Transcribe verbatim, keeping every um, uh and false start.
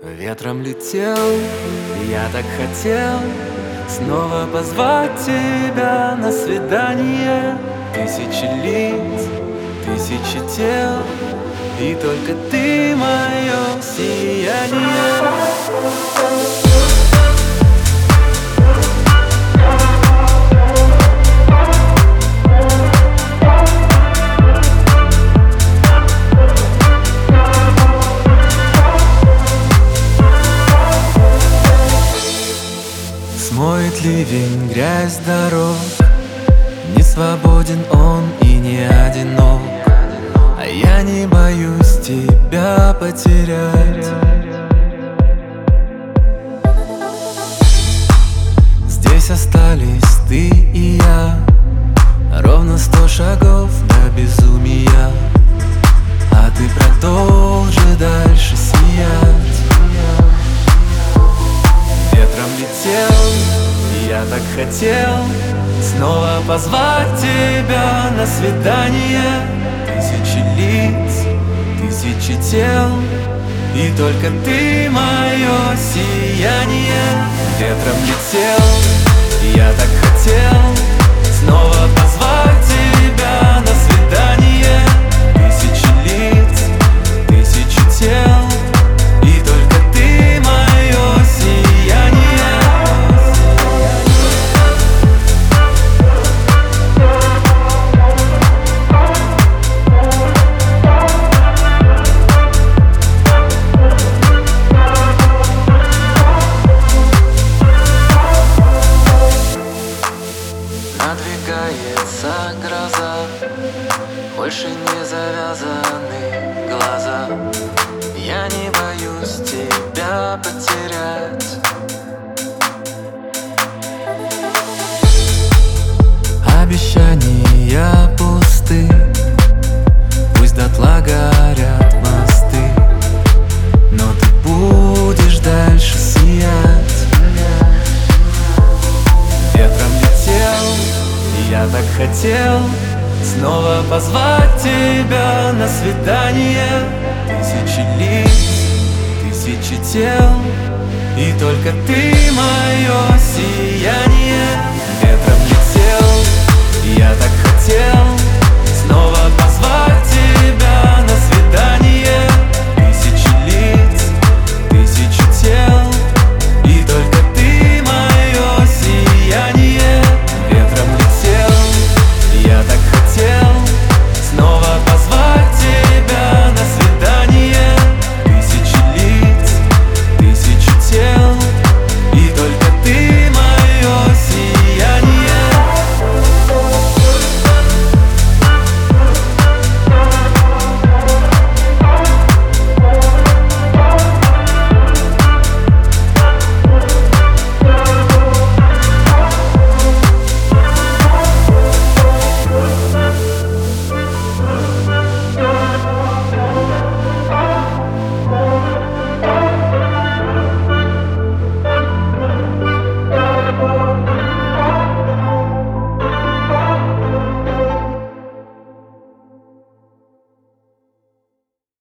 Ветром летел, я так хотел снова позвать тебя на свидание. Тысячи лиц, тысячи тел, и только ты мое сияние. Смоет ливень грязь дорог, не свободен он и не одинок, а я не боюсь тебя потерять. Здесь остались ты и я, ровно сто шагов до безумия, а ты продолжи дальше сиять. Ветром летел, я так хотел снова позвать тебя на свидание. Тысячи лиц, тысячи тел, и только ты мое сияние. Ветром летел, я так хотел снова позвать тебя на свидание. Тысячи лиц, тысячи тел, и только ты мое сияние. Надвигается гроза, больше не завязаны глаза. Я не боюсь тебя потерять. Обещания пусты, пусть дотла горят мосты, но ты будешь дальше сиять. Ветром летел, я так хотел снова позвать тебя на свидание. Тысячи лиц, тысячи тел, и только ты мое сияние. Ветром летел, я так хотел